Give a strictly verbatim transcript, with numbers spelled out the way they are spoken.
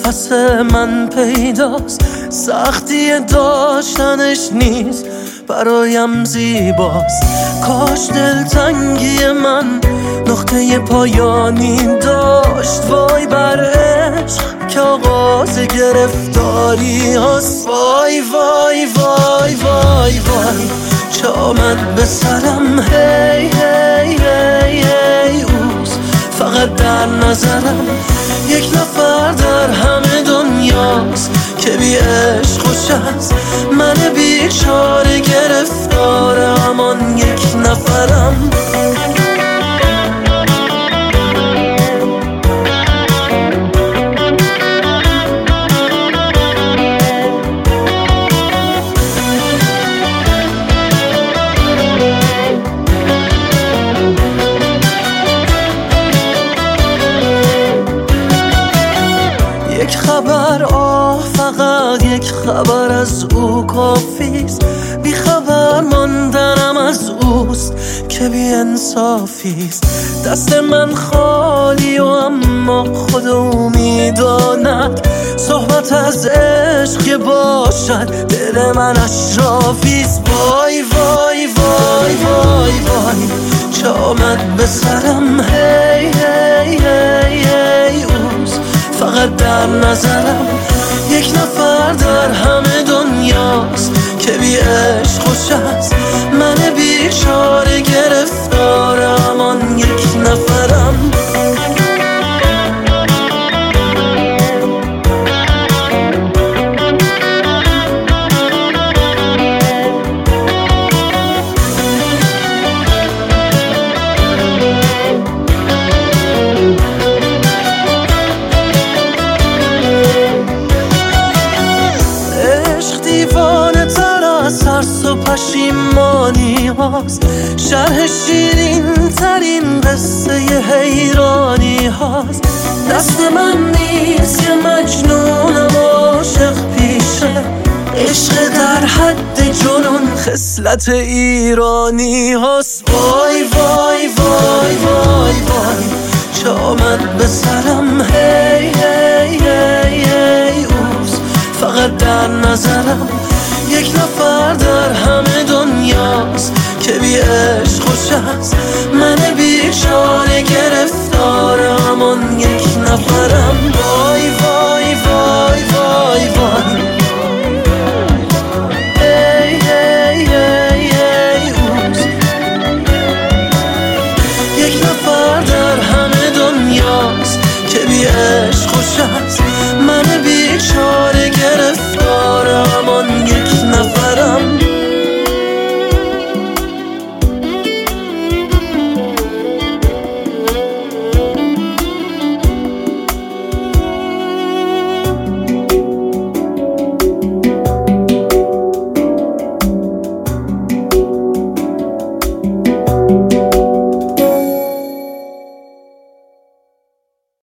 پس من پیداست، سختی داشتنش نیست برایم زیباست. کاش دلتنگی من نقطه پایانی داشت. وای بر عشق که آغاز گرفتاری هست. وای وای وای وای وای چه آمد به سرم. هی هی هی هی اوز فقط در نظرم. یک نفر در همه دنیاست که بی عشق خوش است. من بیچاره گرفتار همان یک نفرم. یک خبر، آه فقط یک خبر از او کافیست. بی خبر ماندنم از اوست که بی انصافیست. دست من خالی و اما خود او میداند. صحبت از عشق که باشد دل من اشرافیست. وای وای وای وای وای چه آمد به سرم. هی هی هی هی اوز فقط در نظرم. یک نفر در همه دنیاست که بی عشق خوش است. من بیچاره گرفتار همان یک نفرم. ترس و پشیمانی هاست. شرح شیرین ترین قصه حیرانی هاست. دست من نیست که مجنونم عاشق پیشه. عشق در حد جنون خصلت ایرانی هاست. وای وای وای وای وای چه آمد به سرم. هی هی هی هی اوز فقط در نظرم. یک نفر در همه دنیاست که بی عشق خوش است.